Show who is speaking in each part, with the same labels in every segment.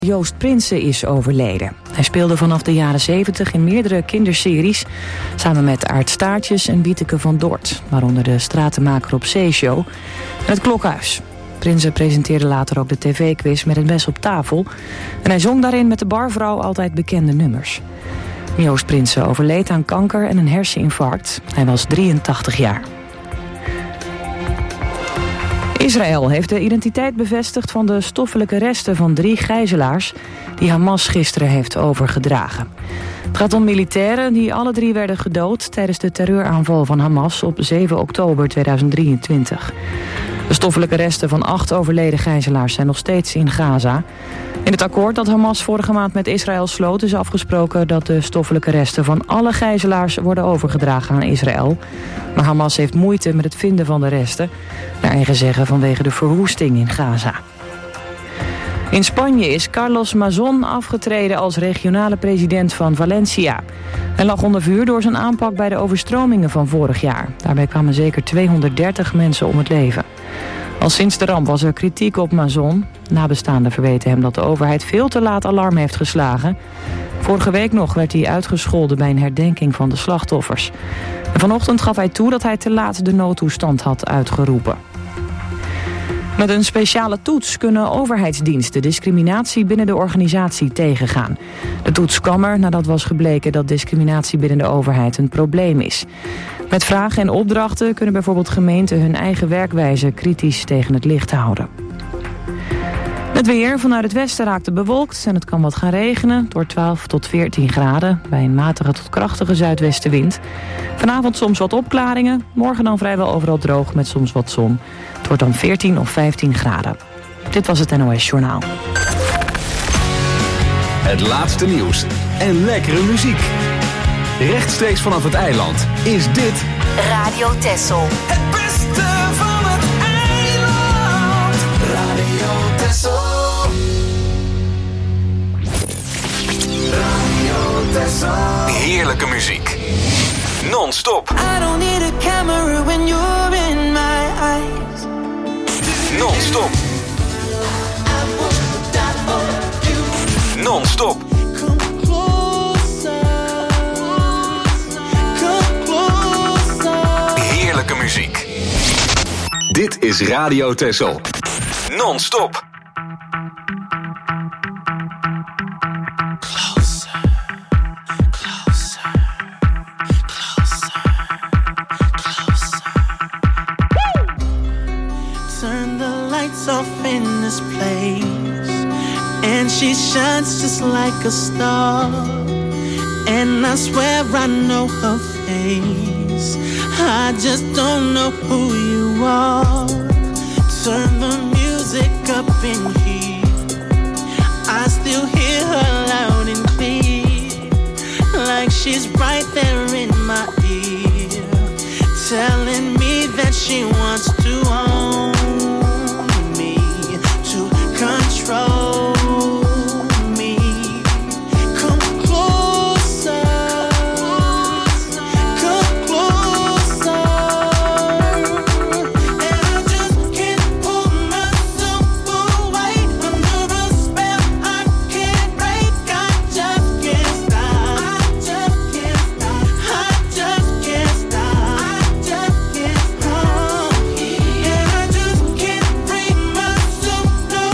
Speaker 1: Joost Prinsen is overleden. Hij speelde vanaf de jaren 70 in meerdere kinderseries, samen met Aart Staartjes en Wieteke van Dort, waaronder de Stratenmaker op Zee-show en Het Klokhuis. Prinsen presenteerde later ook de tv-quiz Met het mes op tafel en hij zong daarin met de barvrouw altijd bekende nummers. Joost Prinsen overleed aan kanker en een herseninfarct. Hij was 83 jaar. Israël heeft de identiteit bevestigd van de stoffelijke resten van 3 gijzelaars die Hamas gisteren heeft overgedragen. Het gaat om militairen die alle 3 werden gedood tijdens de terreuraanval van Hamas op 7 oktober 2023. De stoffelijke resten van 8 overleden gijzelaars zijn nog steeds in Gaza. In het akkoord dat Hamas vorige maand met Israël sloot is afgesproken dat de stoffelijke resten van alle gijzelaars worden overgedragen aan Israël. Maar Hamas heeft moeite met het vinden van de resten, naar eigen zeggen vanwege de verwoesting in Gaza. In Spanje is Carlos Mazón afgetreden als regionale president van Valencia. Hij lag onder vuur door zijn aanpak bij de overstromingen van vorig jaar. Daarbij kwamen zeker 230 mensen om het leven. Al sinds de ramp was er kritiek op Mazón. Nabestaanden verweten hem dat de overheid veel te laat alarm heeft geslagen. Vorige week nog werd hij uitgescholden bij een herdenking van de slachtoffers. En vanochtend gaf hij toe dat hij te laat de noodtoestand had uitgeroepen. Met een speciale toets kunnen overheidsdiensten discriminatie binnen de organisatie tegengaan. De toets kwam er nadat was gebleken dat discriminatie binnen de overheid een probleem is. Met vragen en opdrachten kunnen bijvoorbeeld gemeenten hun eigen werkwijze kritisch tegen het licht houden. Het weer vanuit het westen raakt het bewolkt en het kan wat gaan regenen. Door 12 tot 14 graden bij een matige tot krachtige zuidwestenwind. Vanavond soms wat opklaringen. Morgen dan vrijwel overal droog met soms wat zon. Het wordt dan 14 of 15 graden. Dit was het NOS Journaal.
Speaker 2: Het laatste nieuws en lekkere muziek. Rechtstreeks vanaf het eiland is dit
Speaker 3: Radio Texel.
Speaker 4: Het beste van het eiland. Radio Texel. Radio Texel.
Speaker 2: heerlijke muziek. Non-stop.
Speaker 4: I don't need a camera when you're in my eyes.
Speaker 2: Non-stop. Non-stop. Heerlijke muziek. Dit is Radio Texel. Non-stop.
Speaker 5: Off in this place, and she shines just like a star, and I swear I know her face. I just don't know who you are. Turn the music up in here, I still hear her loud and clear, like she's right there in my ear, telling me that she wants to own, control me. Come closer, come closer, and I just can't pull myself away under a spell I can't break. I just can't stop. I just can't stop. I just can't stop. I just can't stop. And I just can't free myself.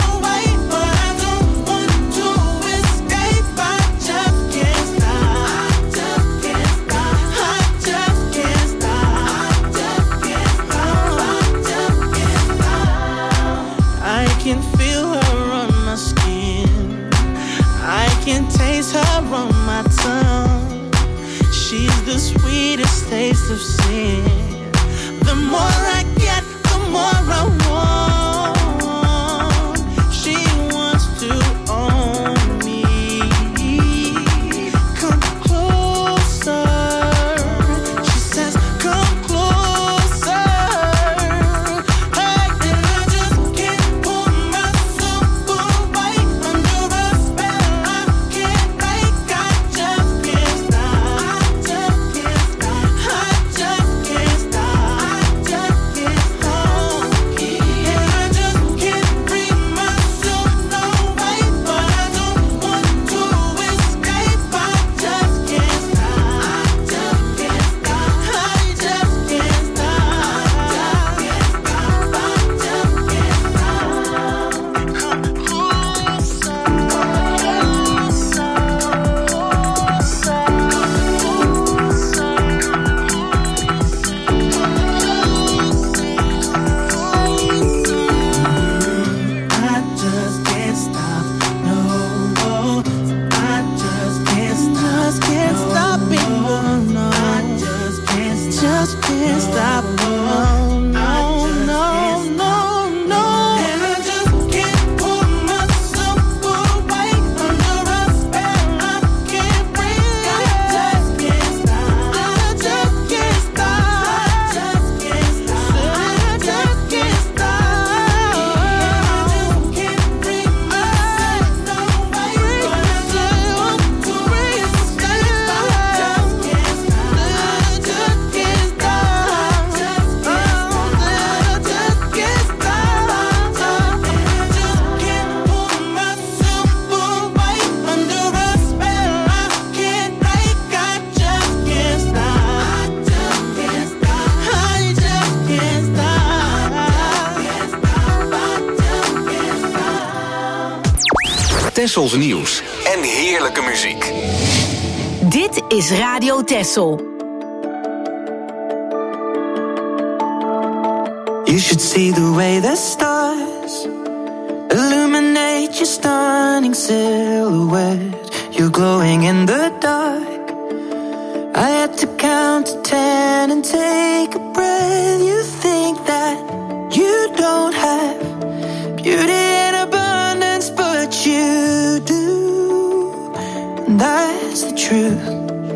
Speaker 5: On my tongue, she's the sweetest taste of sin. The more I get, the more I want. She wants to own me. Come closer. She says, come closer. Hey, and I just can't pull myself away under a spell I can't break. I just can't stop. I just can't stop. I just can't stop. I just can't stop.
Speaker 2: Tessels nieuws en heerlijke muziek.
Speaker 3: Dit is Radio Tessel.
Speaker 4: You should see the way the stars illuminate your stunning silhouette. You're glowing in the dark. I had to count to 10 and take a breath. You think that you don't have beauty in abundance, but you do. And that's the truth.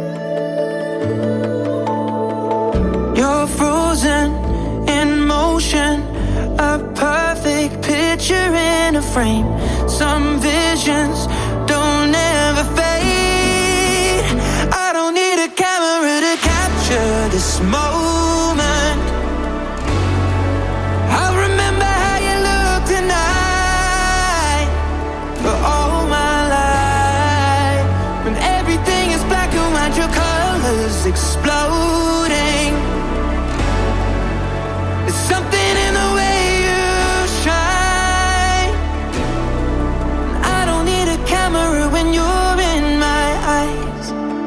Speaker 4: You're frozen in motion, a perfect picture in a frame. Some visions don't ever fade. I don't need a camera to capture this moment. I'll remember how you look tonight for all my life. When everything is black and white, your colors exploding. There's something in the way you shine. I don't need a camera when you're in my eyes.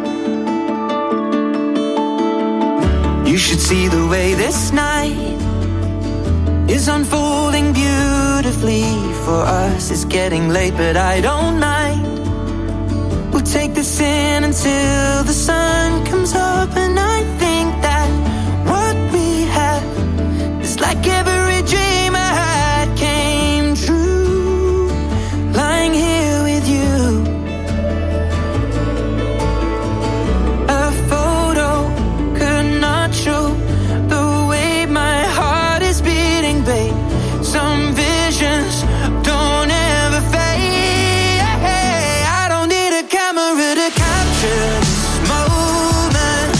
Speaker 4: You should see the way this night is unfolding beautifully for us. It's getting late, but I don't mind. We'll take this in until the sun comes up, and I think that what we have is like every dream I had came true. Lying here with you, a photo could not show the way my heart is beating, babe. Some visions don't ever fade. I don't need a camera to capture this moment.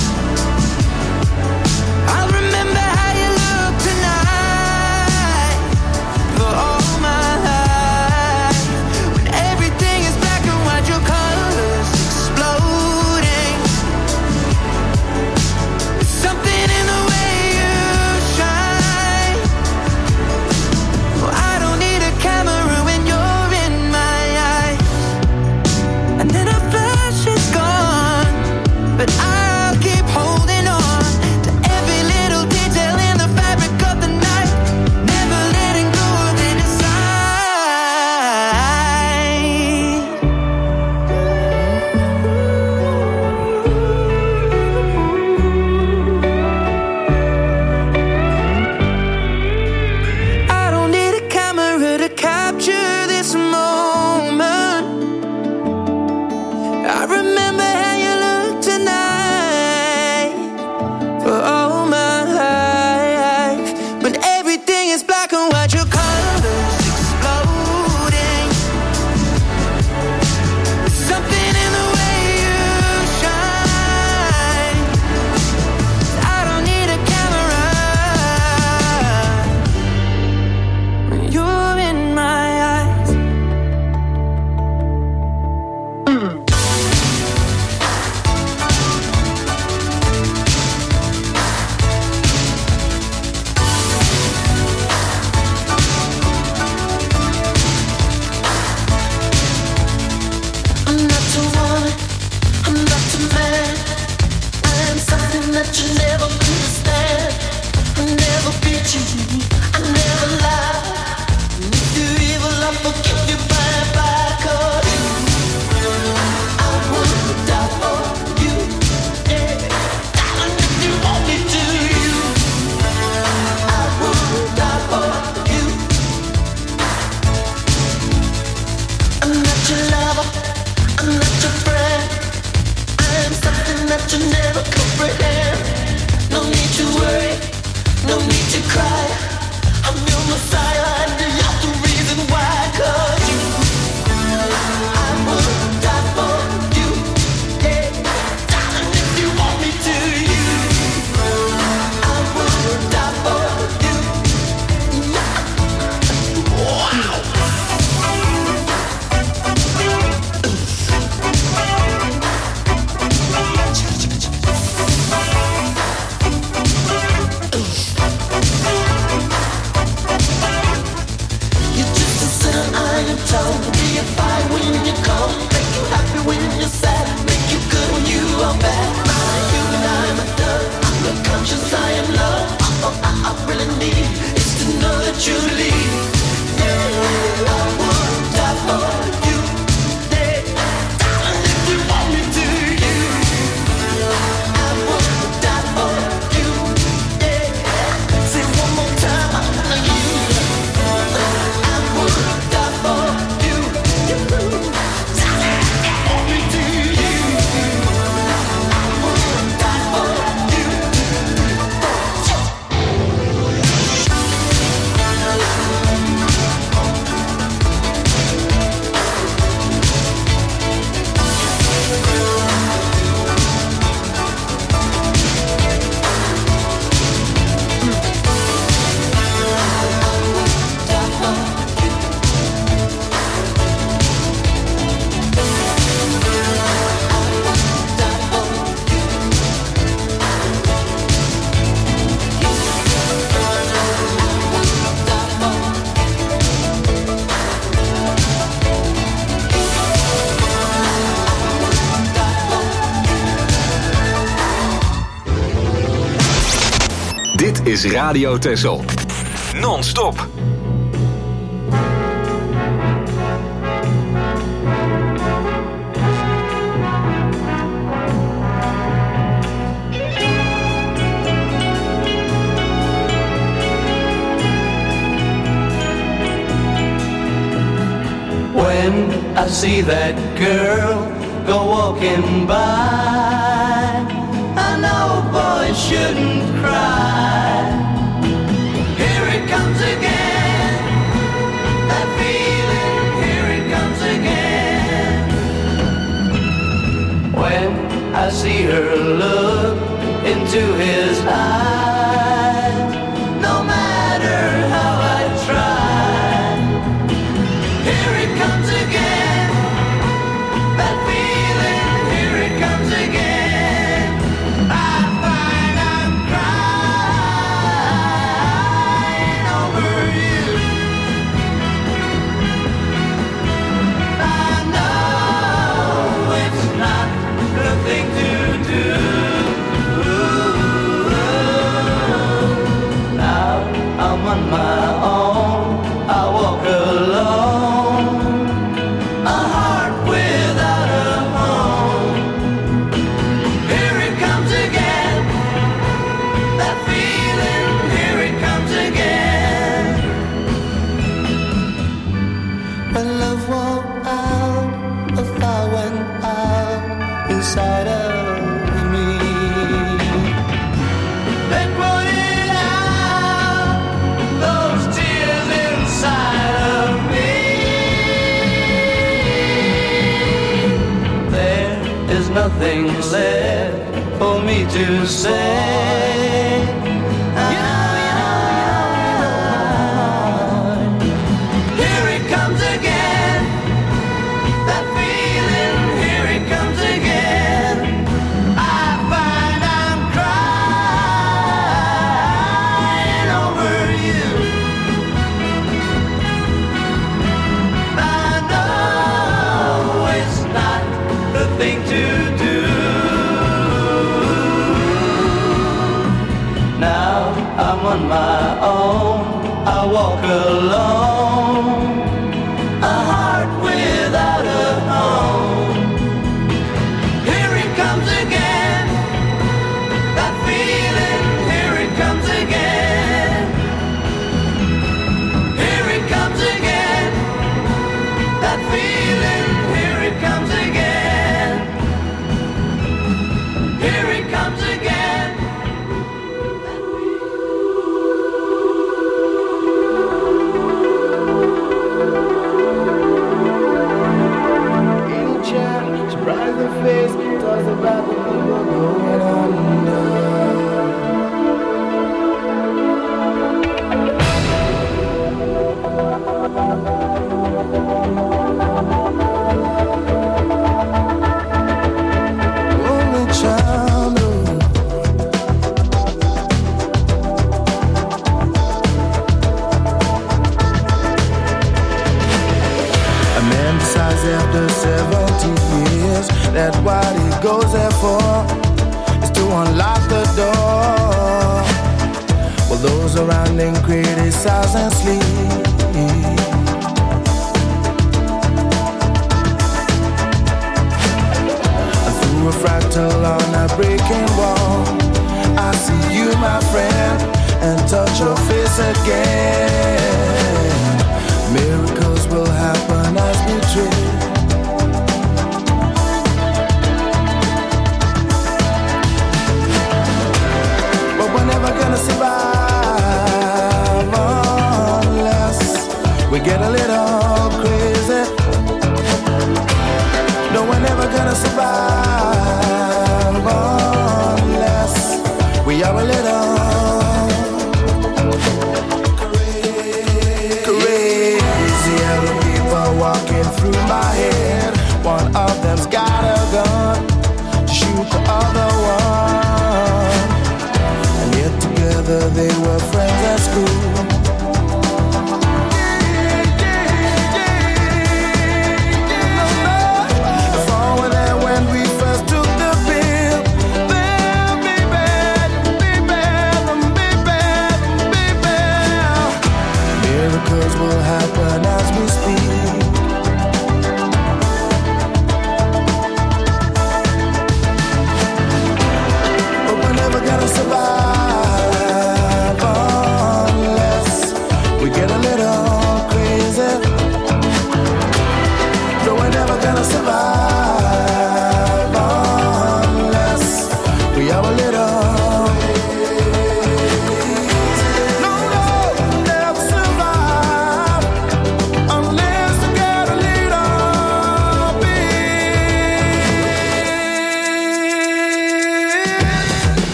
Speaker 2: is Radio Texel. Non-stop.
Speaker 6: When I see that girl go walking by, I know boys shouldn't cry. Here it comes again, that feeling, here it comes again. When I see her look into his eyes, no matter how I try, here it comes again, that feeling, here it comes again. I find I'm crying over you. I know it's not the thing to do. Now I'm on my own, I walk alone, a heart without a home. Here it comes again, that feeling, here it comes again. When love won't out, a fire went out inside of me. They put it out, those tears inside of me. There is nothing left for me to say. Here it comes again, that feeling, here it comes again. I find I'm crying over you. I know it's not the thing to do. Now I'm on my own, I walk alone, a heart without a home. Here it comes again, that feeling, here it comes again. Here it comes again, that feeling, here it comes again. Here it comes again.
Speaker 7: Any child, surprise the face, talks about the people going under. Only child, a man decides after 70 years that what he goes there for is to unlock the door. Well, those around him criticize and sleep. Through a fractal on a breaking wall, I see you, my friend, and touch your face again. Miracles will happen as we dream. But we're never gonna survive unless we get a little crazy. No, we're never gonna survive unless we are a little crazy. Other people walking through my head. One of them's got a gun to shoot the other one. And yet together they were friends at school. Before when they went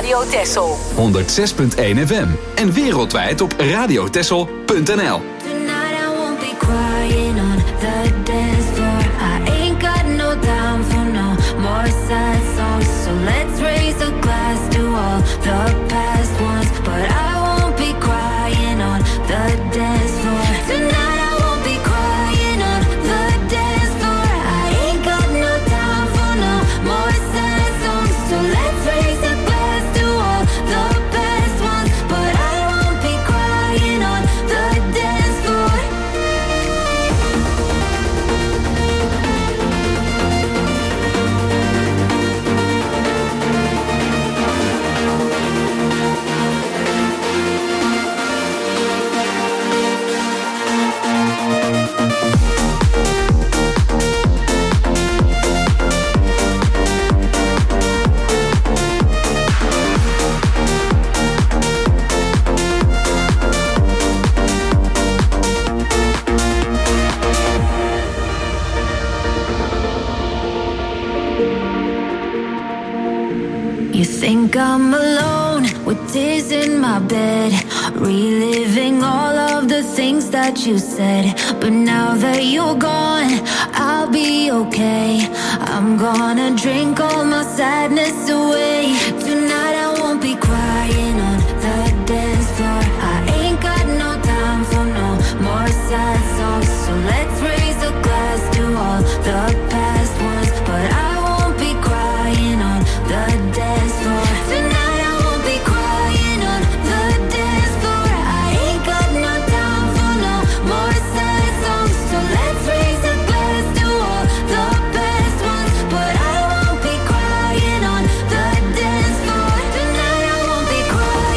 Speaker 3: Radio Texel.
Speaker 2: 106.1 FM. En wereldwijd op radiotexel.nl.
Speaker 8: More sad songs, so let's raise a glass to all the past ones. But I won't be crying on the dance floor. Tonight I won't be crying on the dance floor. I ain't got no time for no more sad songs, so let's raise a glass to all the past ones. But I won't be crying on the dance floor. You think I'm alone with tears in my bed, reliving all of the things that you said. But now that you're gone, I'll be okay. I'm gonna drink all my sadness away. Tonight I won't be crying on the dance floor. I ain't got no time for no more sad songs, so let's raise a glass to all the past ones. But I won't be crying on the dance floor. Tonight I won't be crying on the dance floor. I ain't got no time for no more sad songs, so let's raise a glass to all the past ones. But I won't be crying on the dance floor. Tonight I won't be crying.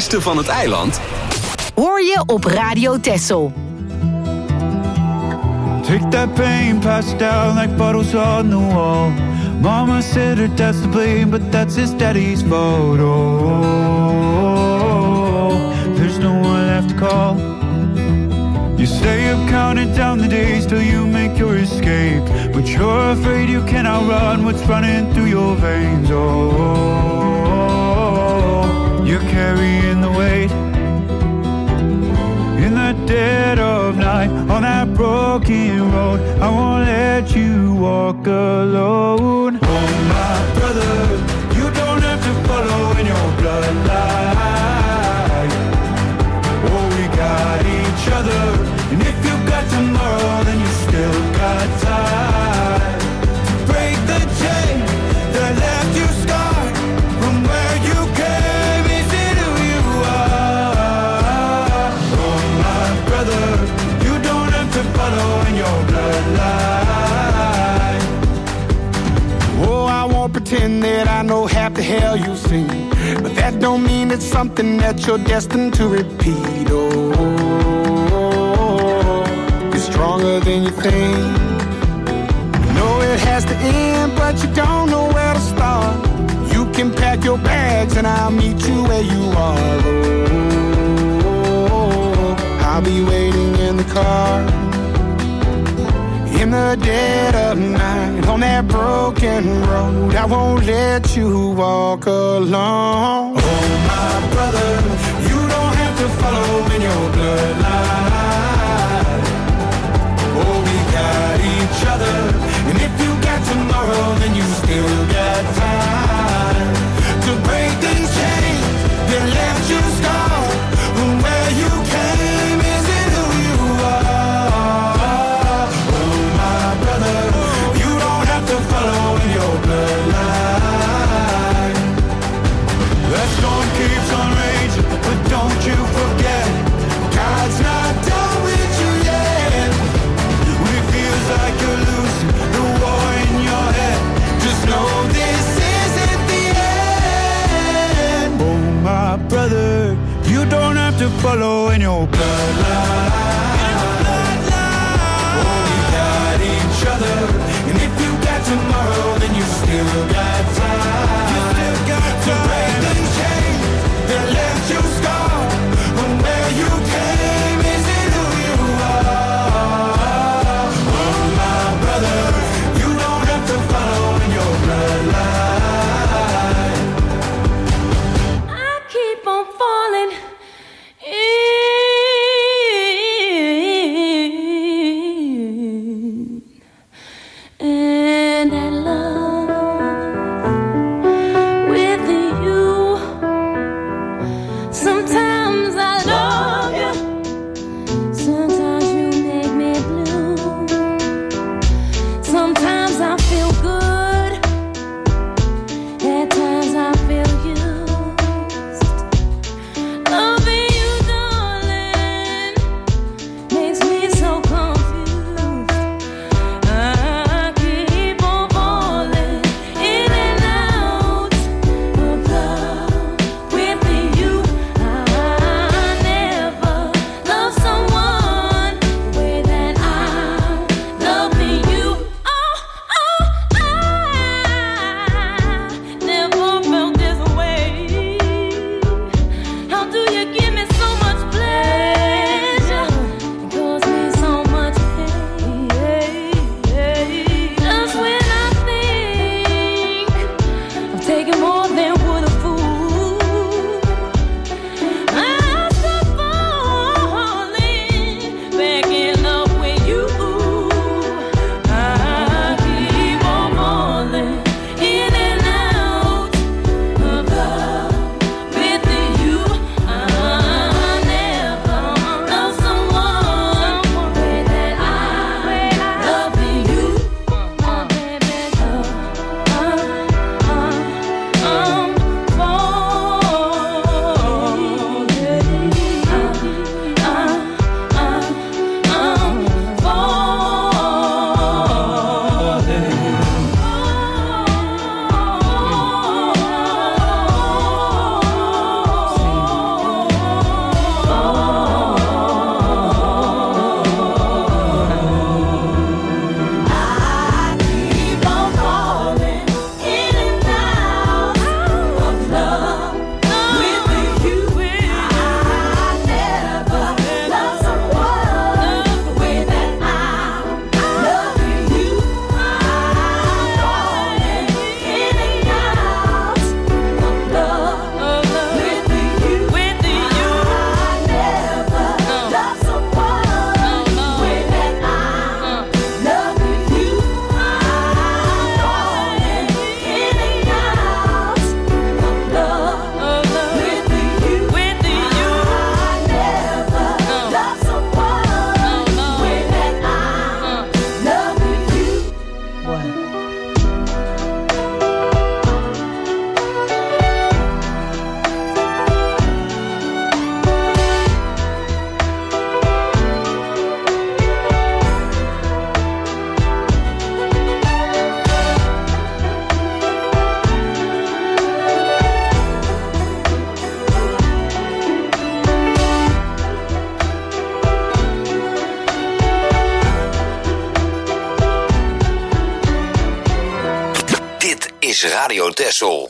Speaker 2: beste van het eiland
Speaker 3: hoor je op Radio Texel.
Speaker 9: Take that pain, pass it down like bottles on the wall. Mama said her dad's to blame, but that's his daddy's fault. Oh, there's no one left to call. You stay up counting down the days till you make your escape, but you're afraid you cannot run what's running through your veins. Oh, you're carrying the weight in the dead of night on that broken road. I won't let you walk alone. Oh my brother, you don't have to follow in your bloodline. Oh, we got each other, and if you got tomorrow, then you still got time to break the chain that left you scarred from where you came into who you are. Oh my brother, you don't have to follow in your bloodline.
Speaker 7: Oh, I won't pretend that I know half the hell you've seen, but that don't mean it's something that you're destined to repeat. Oh, you're stronger than you think. You know it has to end, but you don't know where to start. You can pack your bags and I'll meet you where you are. Oh, I'll be waiting in the car in the dead of night on that broken road. I won't let you walk alone.
Speaker 9: Oh my brother, you don't have to follow in your bloodline. Oh, we got each other, and if you got tomorrow, then you still got time to break these chains that left you scarred from where you came. Is it who you are? Oh my brother, you don't have to follow in your bloodline. That storm keeps on raging, but don't you forget, God's not done with you yet. When it feels like you're losing the war in your head, just know this isn't the end. Oh my brother, you don't have to follow in your bloodline. Oh, we got each other, and if you got tomorrow, then you still got time. You still got to break the chain that left you scarred from where you came. Is it who you are? Oh my brother, you don't have to follow in your bloodline.
Speaker 8: I keep on falling in, and I love with you.
Speaker 2: Radio Texel.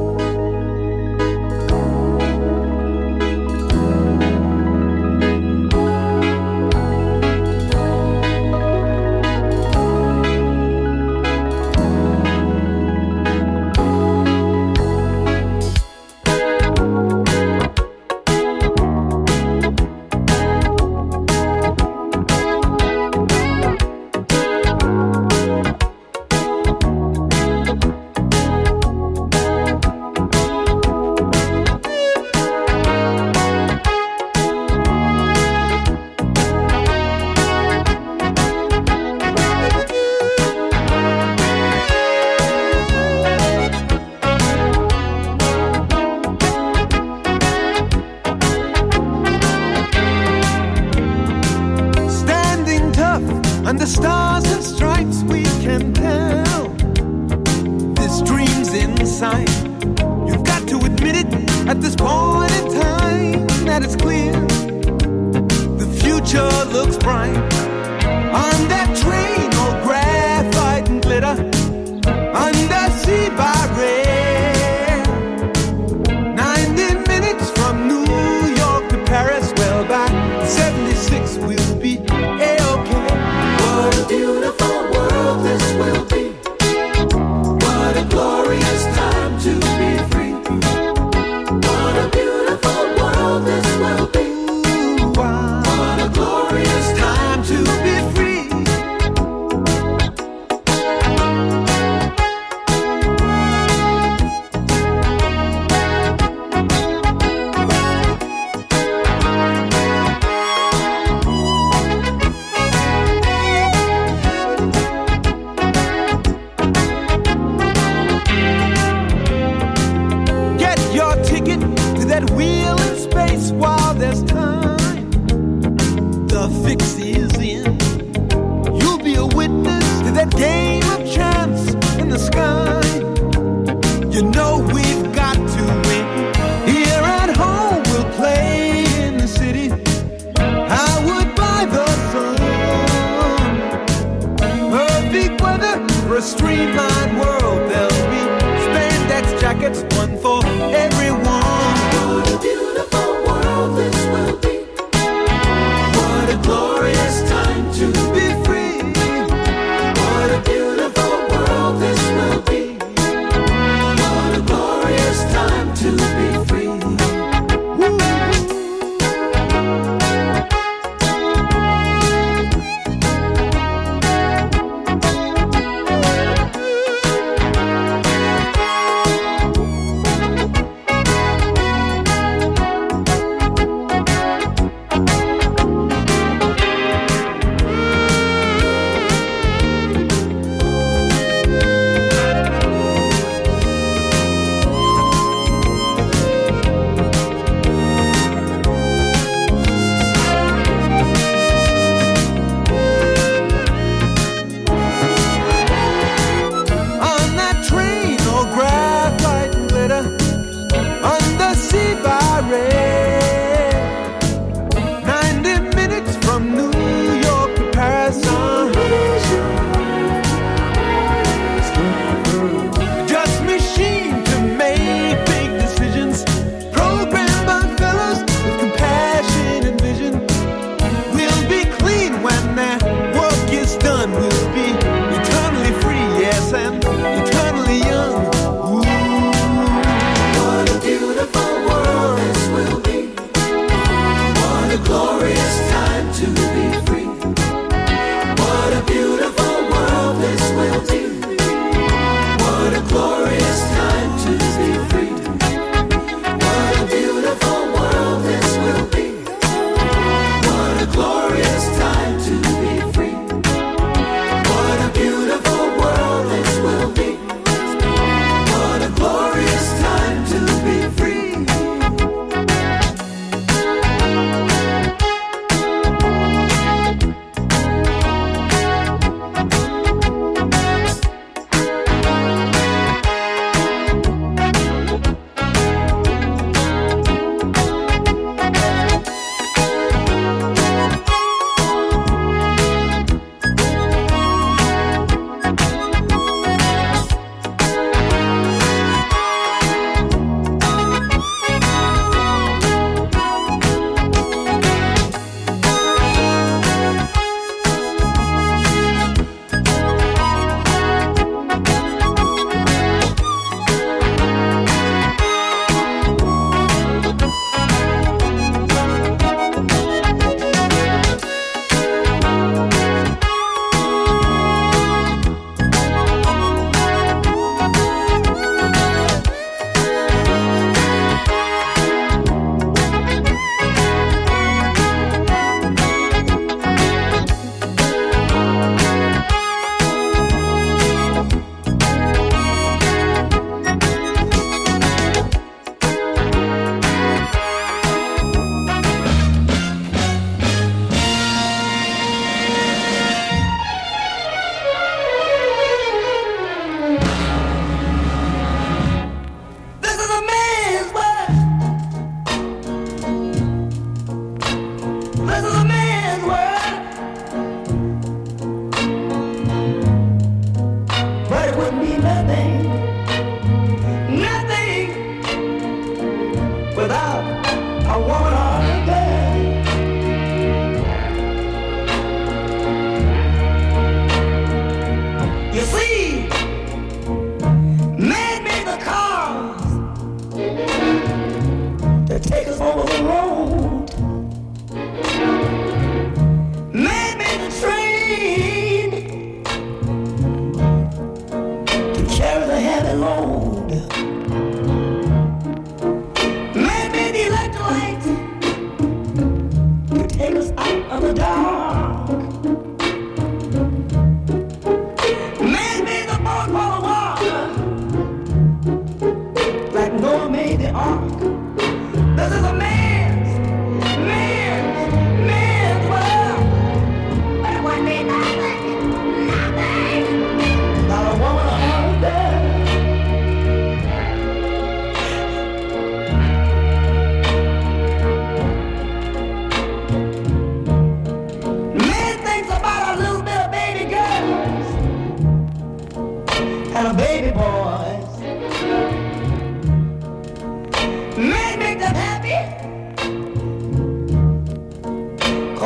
Speaker 10: Under stars and stripes we can tell this dream's in sight. You've got to admit it at this point in time that it's clear the future looks bright. On that train, all graphite and glitter, undersea by rail. 90 minutes from New York to Paris. Well, by 76 we'll be A-OK. What a beautiful world this will be. What a glorious time to be free. What a beautiful world this will be. What a glorious time to be free. What a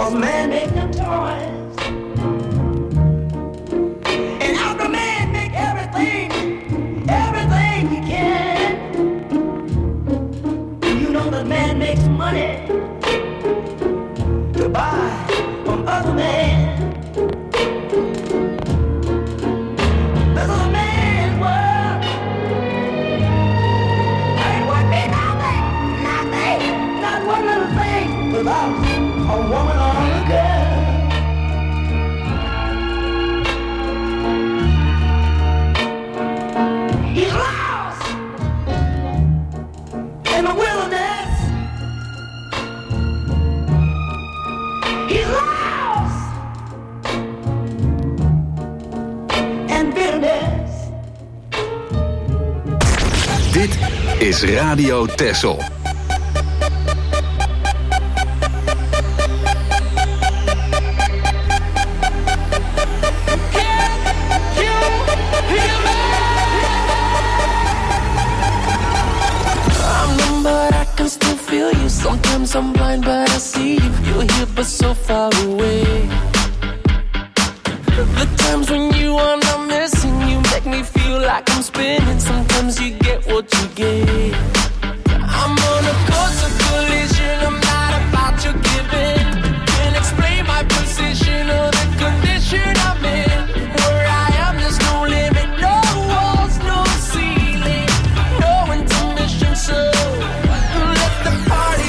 Speaker 11: 'cause man make them toys. And after man make everything he can, you know that man makes money to buy from other men. This is a man's world. Ain't would be nothing, not one little thing without a woman or a girl. He's lost in the wilderness. He's lost in bitterness.
Speaker 2: Dit is Radio Texel.
Speaker 12: Sometimes I'm blind, but I see you. You're here, but so far away. The times when you are not missing, you make me feel like I'm spinning. Sometimes you get what you get. I'm on a course of collision. I'm not about your giving. Can't explain my position or the condition I'm in. Where I am, there's no limit, no walls, no ceiling, no intermission. So let the party.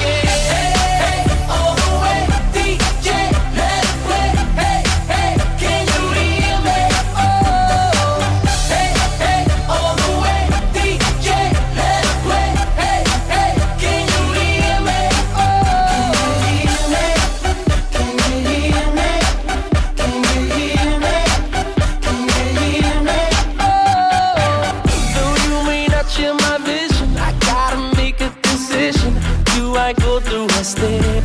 Speaker 12: Go through a state.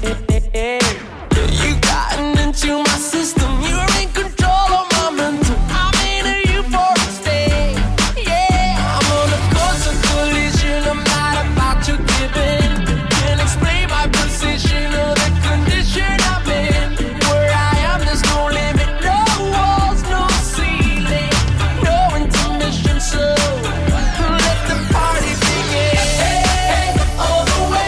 Speaker 12: You gotten into my system. You're in control of my mental. I'm in a euphoric state. Yeah, I'm on a course of collision. I'm not about to give in. Can't explain my position or the condition I'm in. Where I am, there's no limit, no walls, no ceiling, no intermission. So let the party begin. All the way.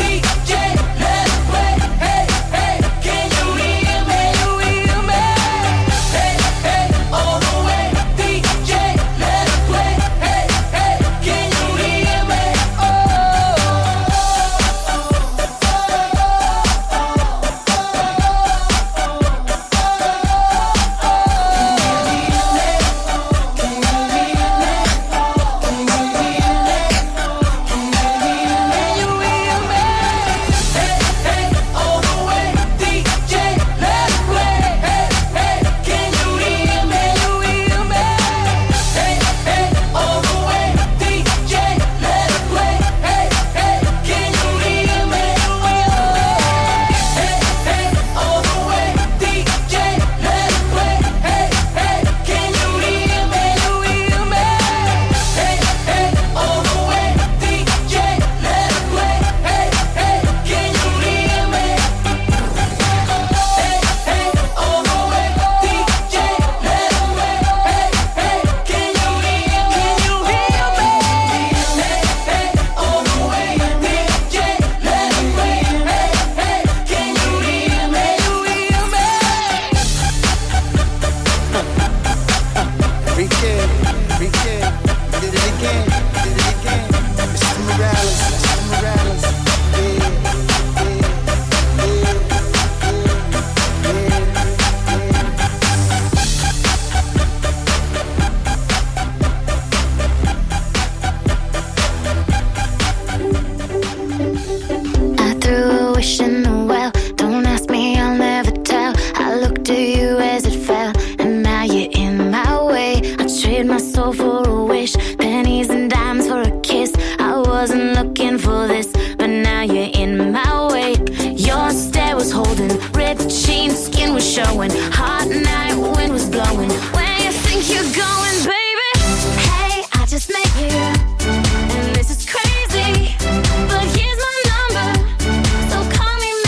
Speaker 12: Showing hot night wind was blowing. Where you think you're going, baby? Hey, I just met you, and this is crazy. But here's my number, so call me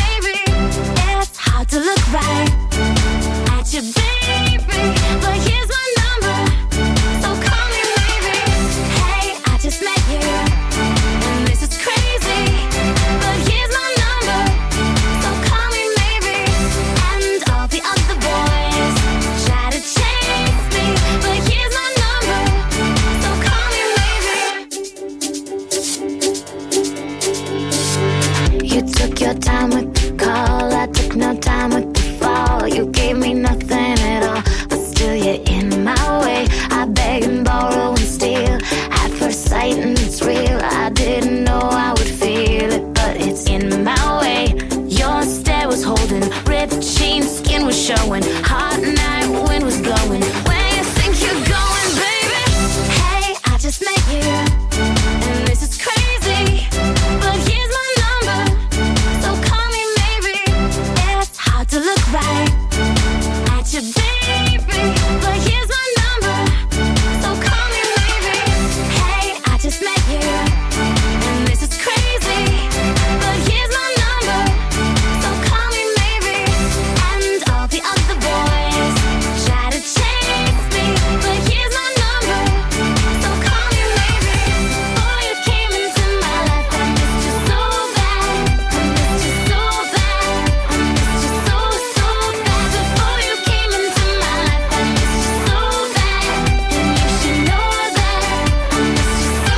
Speaker 8: time with the call, I took no time with the fall. You gave me nothing at all, but still you're in my way. I beg and borrow and steal at first sight, and it's real. I didn't know I would feel it, but it's in my way. Your stare was holding, ripped jeans, skin was showing, hot night wind was blowing. Where you think you're going, baby? Hey, I just met you, and this is crazy, but here's my number, so call me maybe. It's hard to look right at you, baby, but here's my number, so call me maybe. Hey, I just met you, and this is crazy, but here's my number, so call me maybe. And all the other boys try to chase me, but here's my number, so call me maybe. Before you came into my life, I missed you so bad, I missed you so bad, I missed you so, so bad. Before you came into my life, I missed you so bad, and you should know that I missed you so,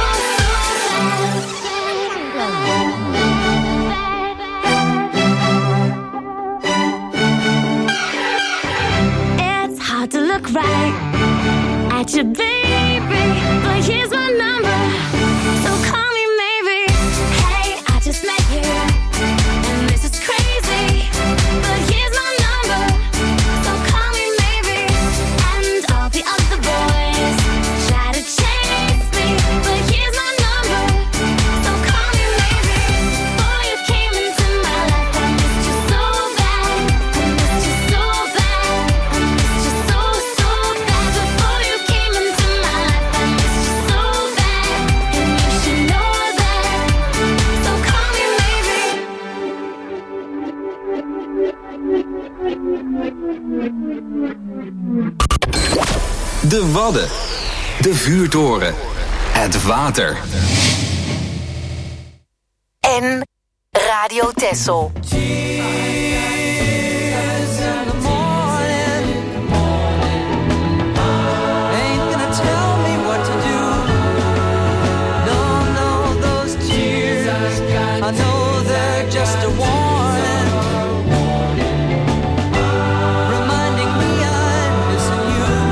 Speaker 8: It's hard to look right at you, baby, but here's my number, so call me maybe. Hey, I just met you, and this is crazy, but here's my number, so call me maybe. And all the other boys try to chase me, but here's my number, so call me maybe. Before you came into my life, I missed you so bad, I missed you so bad, I missed you so, so bad. Before you came into my life, I missed you so bad, and you should know that, so call me maybe.
Speaker 2: De Wadden. De vuurtoren. Het water.
Speaker 3: En Radio Texel.
Speaker 5: Ain't gonna tell me what to do. No, no, those tears, I know they're just a warning, reminding me I'm missing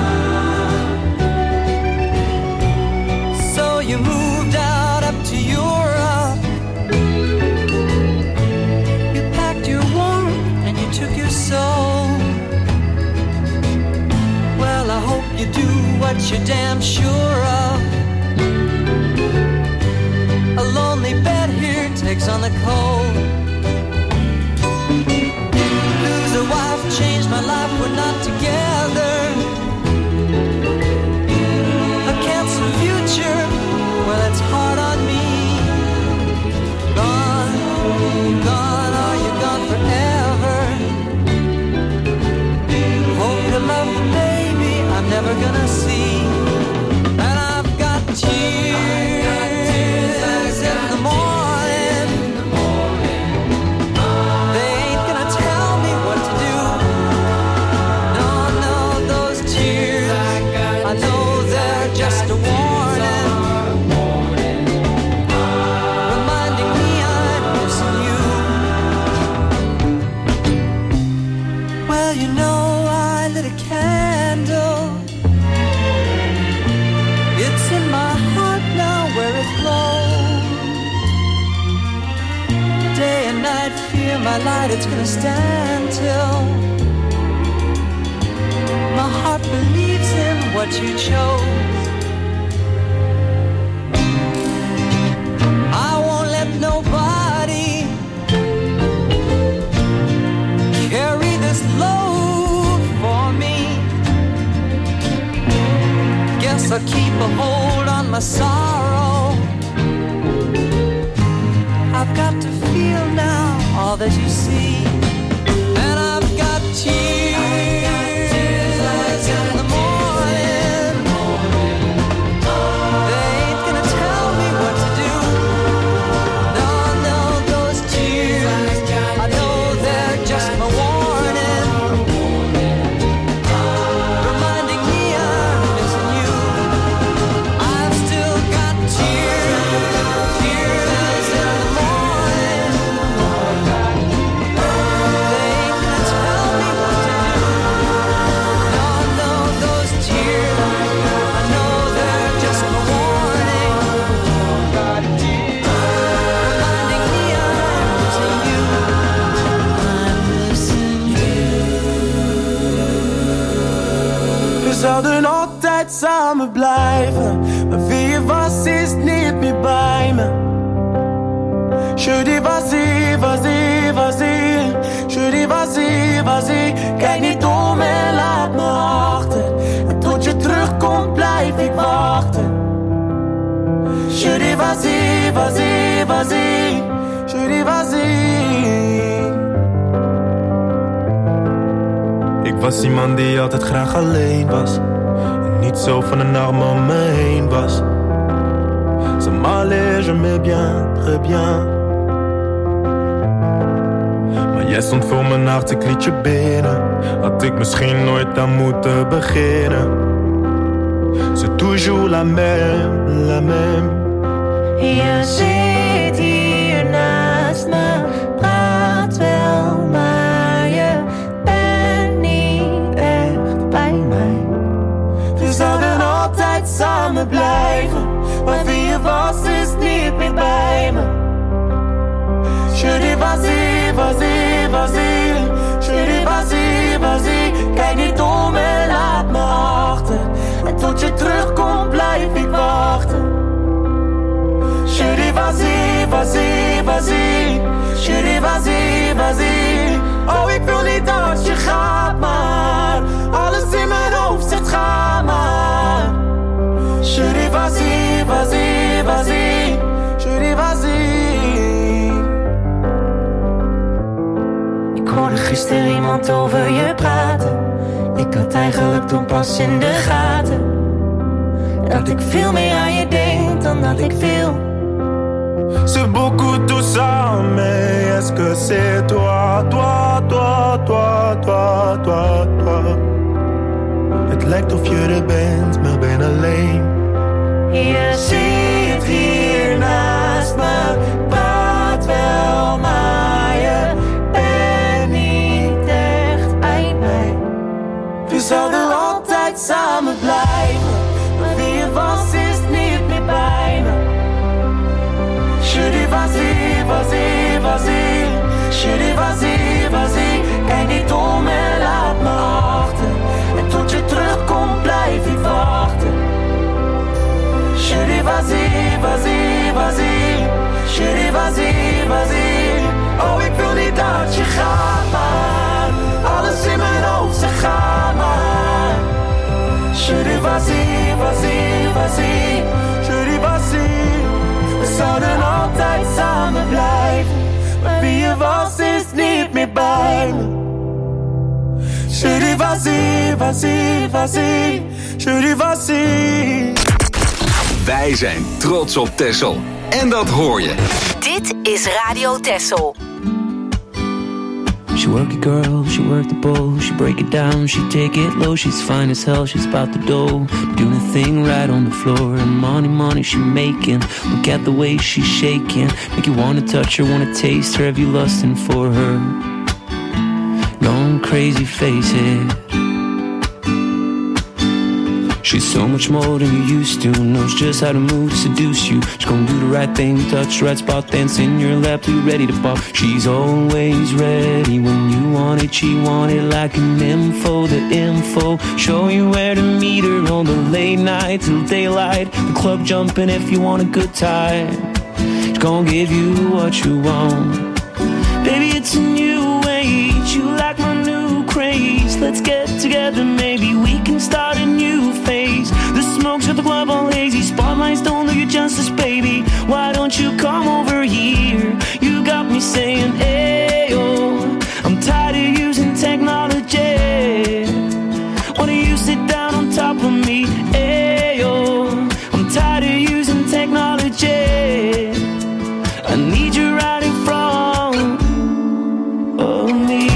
Speaker 5: you. So you moved out up to Europe. You packed your warmth and you took your soul. Well, I hope you do what you're damn sure of. A lonely bed here takes on the cold. Lose a wife, changed my life, we're not together. A canceled future, well, it's hard on me. Gone, gone, are you gone forever? Hope you love the baby I'm never gonna see. And I've got tears in the morning. They ain't gonna tell me what to do. No, no, those tears, I know they're just a warning, reminding me I'm missing you. Well, you know I lit a candle. It's in my heart now where it glows. Day and night, fear my light, it's gonna stand till my heart believes in what you chose. I won't let nobody carry this load for me. Guess I'll keep a hold on my sorrow. I've got to feel now all that you see. And I've got tears in the morning. They ain't gonna tell me what to do. No, no, those tears, I know they're just my warning, reminding me I'm missing you. I've still
Speaker 6: zouden altijd samen blijven, maar wie je was is niet meer bij me. Je dis vas-y, vas-y, vas-y. Je dis vas-y, vas-y. Kijk niet om en laat me achter. En tot je terugkomt blijf ik wachten. Je dis vas-y, vas-y, vas-y. Je dis vas-y.
Speaker 13: Ik was iemand die altijd graag alleen was. En niet zo van een arm om me heen was. Ça m'allait jamais bien, très bien. Maar jij stond voor mijn hart, ik liet je binnen. Had ik misschien nooit aan moeten beginnen. C'est toujours la même, la même.
Speaker 14: Je zit hier naast me, praat wel, maar je bent niet echt bij mij.
Speaker 6: We zouden altijd samen blijven, maar wie je was is niet meer bij me. Je dis vas-y, vas-y, vas-y. Je dis vas-y, vas-y. Kijk niet om en laat me achter. En tot je terugkomt blijf ik wachten. Je dis vas-y, vas-y, vas-y. Je dis vas-y, vas-y. Oh, ik wil niet dat je gaat, maar alles in mijn hoofd zegt ga maar. Je dis vas-y, vas-y, vas-y. Je dis vas-y.
Speaker 14: Ik hoorde gisteren iemand over je praten. Ik had eigenlijk toen pas in de gaten dat ik veel meer aan je denk dan dat ik wil.
Speaker 13: C'est beaucoup tout ça, mais est-ce que c'est toi, toi, toi, toi, toi, toi, toi? Het lijkt of je er bent, maar ben alleen.
Speaker 14: Je zit hier naast me, praat wel, maar je bent niet echt bij mij.
Speaker 6: We zouden altijd samen blijven, maar wie je was is niet meer bij me. Je dis vas-y, vas-y, vas-y. Je dis vas-y, vas-y. Kijk niet om en laat me achter. En tot je terugkomt blijf ik wachten. Je dis vas-y, vas-y, vas-y. Je dis vas-y, vas-y. Oh, ik wil niet dat je gaat, maar alles in mijn hoofd zegt ga maar. Je dis vas-y, vas-y, vas-y. Je dis vas-y. We zouden altijd samen blijven, maar wie je was is niet meer bij me. Je dis vas-y, vas-y, vas-y. Je dis vas-y.
Speaker 2: Wij zijn trots op Texel. En dat hoor je.
Speaker 3: Dit is Radio Texel.
Speaker 15: She work it, girl, she work the bowl. She break it down, she take it low. She's fine as hell, she's about the dough. Doing a thing right on the floor. And money she making. Look at the way she's shaking. Make you wanna touch her, wanna taste her. Have you lusting for her? Going crazy, face it. She's so much more than you used to. Knows just how to move to seduce you. She's gonna do the right thing, touch the right spot, dance in your lap till you're ready to pop. She's always ready when you want it. She want it like an info, the info. Show you where to meet her on the late night till daylight. The club jumping if you want a good time. She's gonna give you what you want. Baby, it's a new age. You like my new craze. Let's get together, maybe we can start a new phase. The smokes at the club all hazy. Spotlights don't do you justice, baby. Why don't you come over here? You got me saying, ayo. I'm tired of using technology. Why don't you sit down on top of me? Ayo. I'm tired of using technology. I need you right in front of me.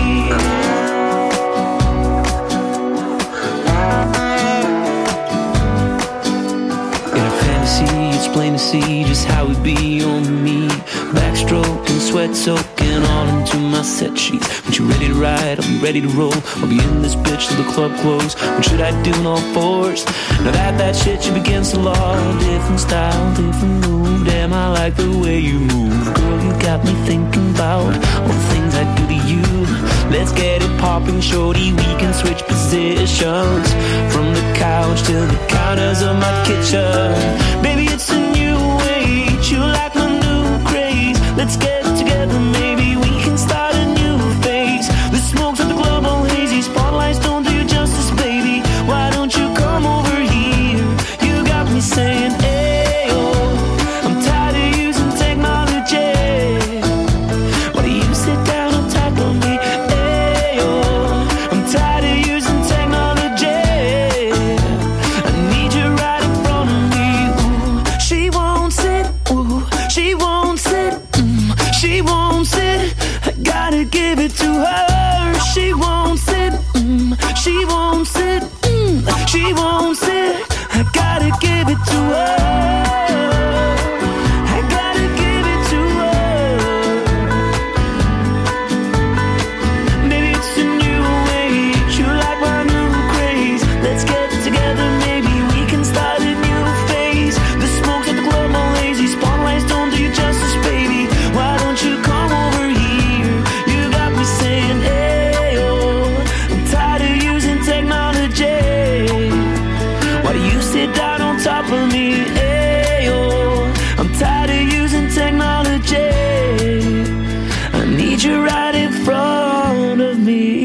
Speaker 15: In a fantasy, it's plain to see just how it be on me. Backstroke and sweat soaking all into my set sheets. When you ready to ride, I'll be ready to roll. I'll be in this bitch till the club close. What should I do in all fours? Now that shit should be against the law. Different style, different move. Damn, I like the way you move. Girl, you got me thinking about all the things I do to you. Let's get it poppin'. shopping, shorty, we can switch positions. From the couch to the counters of my kitchen. Baby, it's a new age, you like my new craze. Let's get together, maybe we can start a new phase. The smoke's at the club all hazy, spotlights don't do you justice, baby. Why don't you come over here? You got me saying, hey, oh, I'm tired of using technology. Why do you sit down on top of me? Hey, oh, I'm tired of using technology. I need you right in front of me. Ooh, she won't sit, ooh, she won't sit, she won't sit. I gotta give it to her. She won't sit, she won't sit, she won't sit. I gotta give it to her. I gotta give it to her. Maybe it's a new age, you like my new craze. Let's get together, maybe we can start a new phase. The smoke's at the club all lazy, spotlights don't do you justice, baby. Why don't you come over here? You got me saying, hey, oh, I'm tired of using technology. Why do you sit down on top of me? Hey, oh, I'm tired of using technology. I need you right in front of me.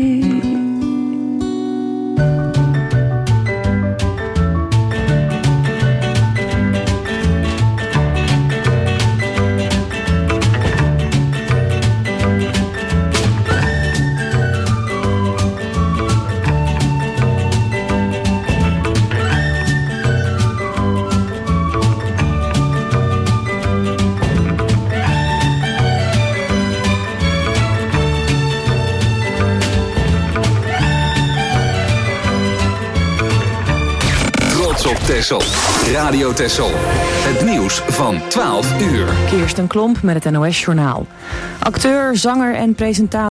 Speaker 2: Trots op Texel. Radio Texel. Het nieuws van 12 uur.
Speaker 1: Kirsten Klomp met het NOS-journaal. Acteur, zanger en presentator